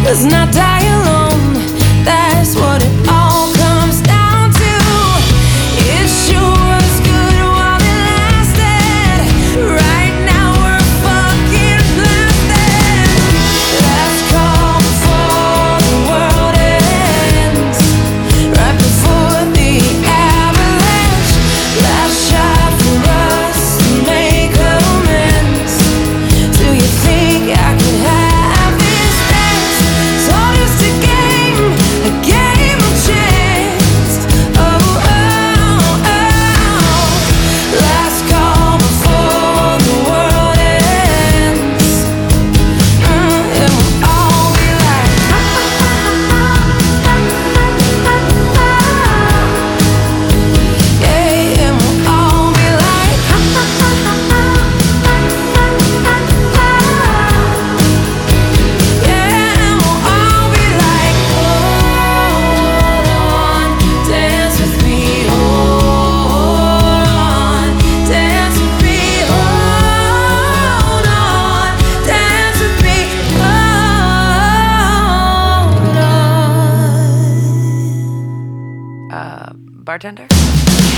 Let's not die alone. That's what it all comes down to. It sure was good while it lasted. Right now we're fucking blasted. Last call before the world ends. Right before the avalanche. Last shot for us to make amends. Do you think I could have this dance? It's all just a game of chance. Oh, oh, oh. Last call before the world ends. It will all be like yeah, it will all be like yeah, it will all be like hold on, dance with me, hold on, dance with me, hold on, dance with me, hold on. Bartender?